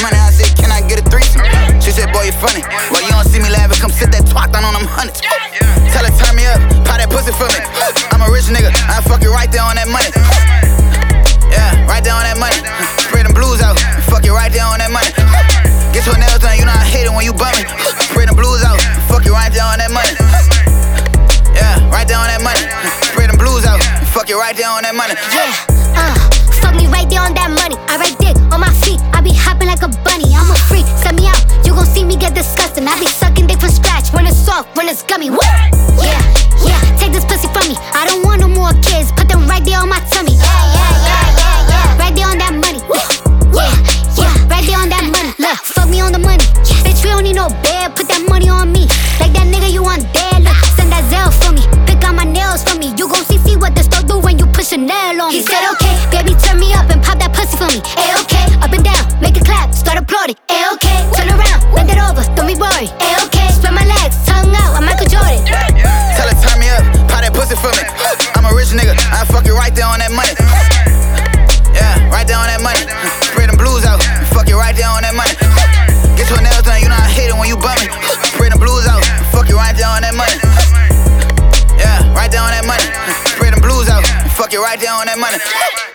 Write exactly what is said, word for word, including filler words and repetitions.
money. I said, can I get a threesome? She said, boy, you funny. Well, you don't see me laughing, come sit that twat down on them hundreds. Tell her, turn me up, pop that pussy for me. I'm a rich nigga, I fuck it right there on that money. Yeah, right there on that money. Spread them blues out, fuck it right there on that money. Get to a nail done, you know I hate it when you bum me. Spread them blues out, fuck it right there on that money. Yeah, right there on that money. Spread them blues out, fuck it right there on that money. Yeah, uh, fuck me right there on that money. I ride dick on my feet, I be hopping like a bunny. I'm a freak, set me out, you gon' see me get disgusting. I be sucking dick from scratch, when it's soft, when it's gummy. What? Yeah, yeah, take this pussy from me. I don't want no more kids, put them right there on my tummy. Yeah, yeah, yeah, yeah, yeah. Right there on that money. Yeah, yeah, right there on that money. Look, fuck me on the money. Bitch, we don't need no bed, put that money on me. Like that nigga you want dead, look, send that Zelle for me. Pick out my nails for me. You gon' see, see what the store do when you push a nail on me. He said, okay, baby, turn me up and pop that pussy for me. A-okay, up and down, make it clap, start applauding. A-okay, turn around, bend it over, don't be worried. A-okay, spread my legs, tongue out, I'm Michael Jordan. Tell her, turn me up, pop that pussy for me. I'm a rich nigga, I fuck it right there on that money. Yeah, right there on that money. Spread them blues out, fuck it right there on that money. Get to a nail done, you know I hate it when you bum me. Spread them blues out, fuck it right there on that money. Yeah, right there on that money. Spread them blues out, fuck it right there on that money.